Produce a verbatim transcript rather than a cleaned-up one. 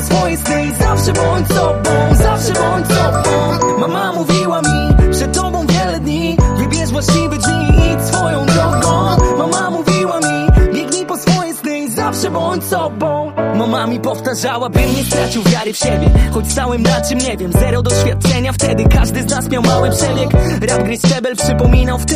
swoje sny i zawsze bądź sobą, zawsze bądź sobą. Mama mówiła mi, przed tobą wiele dni, wybierz właściwe drzwi i idź swoją drogą. Mama mówiła mi, biegnij po swoje sny i zawsze bądź sobą. Mama mi powtarzała, bym nie stracił wiary w siebie, choć stałem na czym nie wiem, zero doświadczenia wtedy. Każdy z nas miał mały przebieg, rap gry szczebel przypominał wtedy.